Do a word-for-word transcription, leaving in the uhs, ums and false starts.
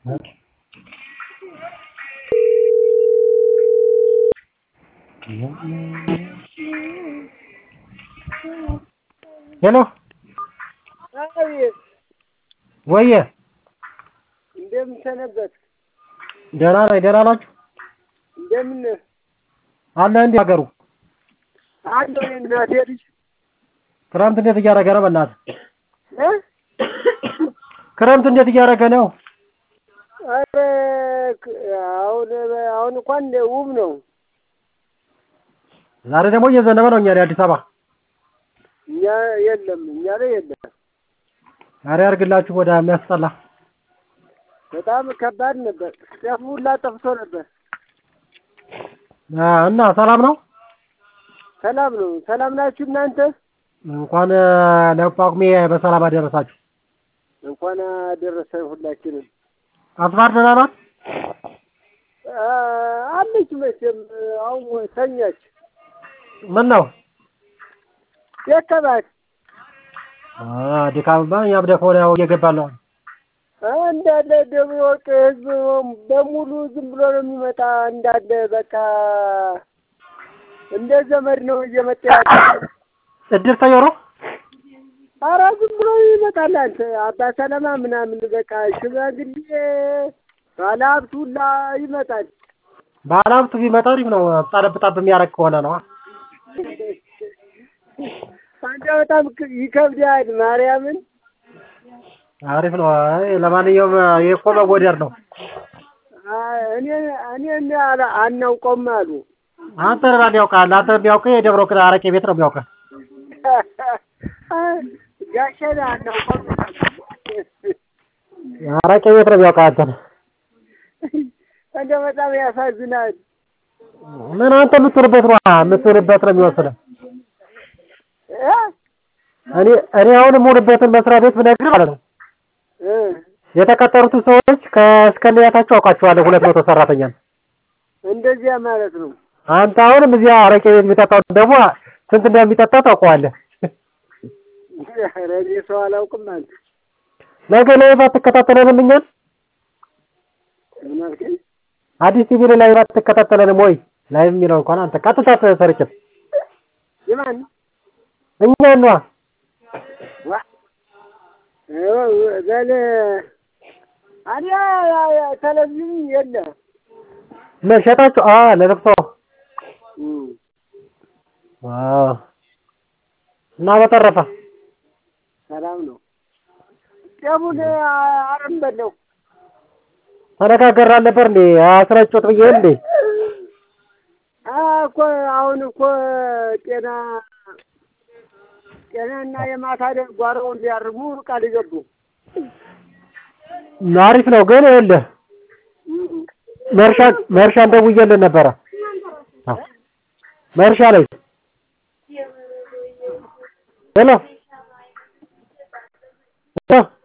ሄሎ ወየ እንደምን ሰነበት? ደህና ነኝ። ደህና ናችሁ? እንደምን አለ እንዴ ሀገሩ? አንተ እናቴ ልጅ ክረምት እንዴት እያደረገ ነው? በእናትህ እ ክረምት እንዴት እያደረገ ነው? አረ አሁን አሁን እንኳን ውብ ነው። ዛሬ ደግሞ እየዘነበ ነው። እኛ ላይ አዲስ አበባ እኛ የለም እኛ ላይ የለም። ዛሬ አድርግላችሁ ወደ የሚያስጠላ በጣም ከባድ ነበር። ጤፉ ሁላ ጠፍቶ ነበር። እና ሰላም ነው? ሰላም ነው። ሰላም ናችሁ እናንተ? እንኳን ለጳጉሜ በሰላም አደረሳችሁ። እንኳን አደረሰን ሁላችንም። አስፋር ደህና ናት? አለች መቼም አሁን ተኛች። ምን ነው የከባት አ ድካምማ እኛም ደክሞን ያው እየገባን ነው። እንዳለ ደብረ ወርቅ ህዝብ በሙሉ ዝም ብሎ ነው የሚመጣ። እንዳለ በቃ እንደ ዘመድ ነው እየመጣ ያለው። እድር ተየሮ ኧረ ዝም ብሎ ይመጣል። አንተ አባ ሰለማ ምናምን በቃ ሽማግሌ ባለሀብት ሁላ ይመጣል። ባለሀብቱ ቢመጣ አሪፍ ነው። ጣለብ ጣብ የሚያደርግ ከሆነ ነው። አንተ በጣም ይከብዳል። ማርያምን አሪፍ ነው። አይ ለማንኛውም የኮ መወደር ነው። እኔ እኔ አናውቀውም አሉ። አንተ ማን ያውቃል? አንተ የሚያውቀው የደብረ ወርቅ አረቄ ቤት ነው የሚያውቀው። ጋሸና አናውቀውም። አረቄ ቤት ነው የሚያውቀው አንተ። እንደ በጣም ያሳዝናል። ምን አንተ የምትውልበት ነው የምትውልበት ነው የሚወስነው። እኔ እኔ አሁን የምውልበትን መስሪያ ቤት ብነግርህ ማለት ነው የተቀጠሩት ሰዎች ከእስከነያታቸው አውቃቸዋለሁ። ሁለት መቶ ሰራተኛ ነው። እንደዚያ ማለት ነው። አንተ አሁንም እዚያ አረቄ ቤት የሚጠጣው ደግሞ ስንት እንደሚጠጣ ታውቀዋለህ። ኧረ እኔ ሰው አላውቅም። አንተ ነገ ላይ ባትከታተለንም እኛን ምን አልከኝ? አዲስ ቲቪ ላይ ባትከታተለንም ወይ ላይ የሚለው እንኳን አንተ ቀጥታ ሰርችት የማን እኛ ነው ዋ ዘለ አዲያ ቴሌቪዥን የለ ለሸጣችሁ አ ለለቅሶ ዋው እና በተረፈ ሰላም ነው። ጤፉን አረም በለው ተነጋገርን ነበር እንዴ? አስረጭት ብዬ እንዴ? እኮ አሁን እኮ ጤና ጤናና የማታ ጓሮውን ሊያርሙ ቃል ገቡ። አሪፍ ነው ግን ይኸውልህ መርሻ መርሻ ደውዬልህ ነበረ። መርሻ ላይ ሄሎ